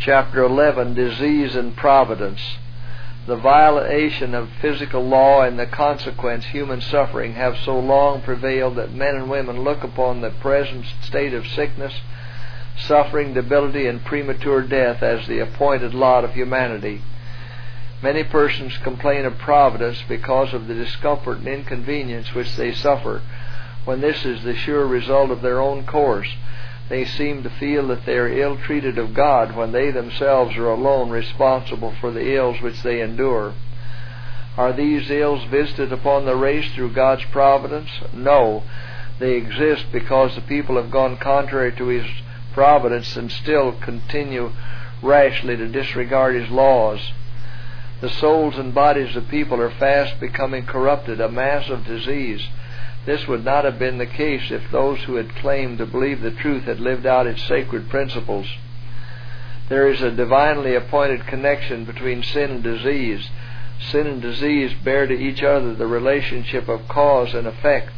Chapter 11, Disease and Providence. The violation of physical law and the consequent human suffering have so long prevailed that men and women look upon the present state of sickness, suffering, debility, and premature death as the appointed lot of humanity. Many persons complain of providence because of the discomfort and inconvenience which they suffer, when this is the sure result of their own course. They seem to feel that they are ill-treated of God when they themselves are alone responsible for the ills which they endure. Are these ills visited upon the race through God's providence? No. They exist because the people have gone contrary to His providence and still continue rashly to disregard His laws. The souls and bodies of people are fast becoming corrupted, a mass of disease. This would not have been the case if those who had claimed to believe the truth had lived out its sacred principles. There is a divinely appointed connection between sin and disease. Sin and disease bear to each other the relationship of cause and effect.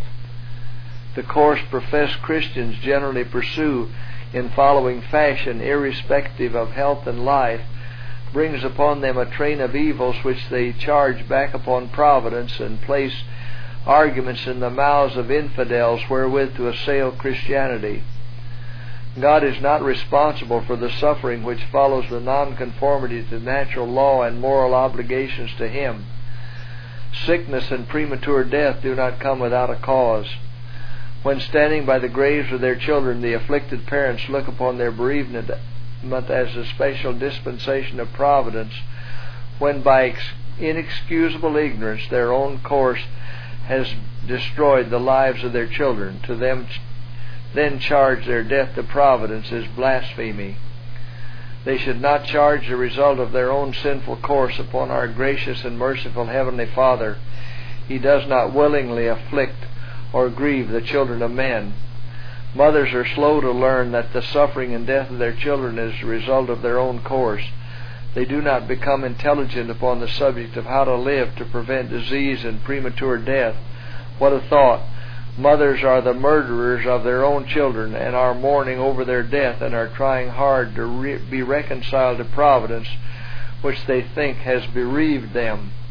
The course professed Christians generally pursue in following fashion, irrespective of health and life, brings upon them a train of evils which they charge back upon providence and place arguments in the mouths of infidels wherewith to assail Christianity. God is not responsible for the suffering which follows the nonconformity to natural law and moral obligations to Him. Sickness and premature death do not come without a cause. When standing by the graves of their children, the afflicted parents look upon their bereavement as a special dispensation of providence, when by inexcusable ignorance their own course has destroyed the lives of their children. To them then charge their death to providence as blasphemy. They should not charge the result of their own sinful course upon our gracious and merciful Heavenly Father. He does not willingly afflict or grieve the children of men. Mothers are slow to learn that the suffering and death of their children is the result of their own course. They do not become intelligent upon the subject of how to live to prevent disease and premature death. What a thought! Mothers are the murderers of their own children and are mourning over their death and are trying hard to be reconciled to providence, which they think has bereaved them.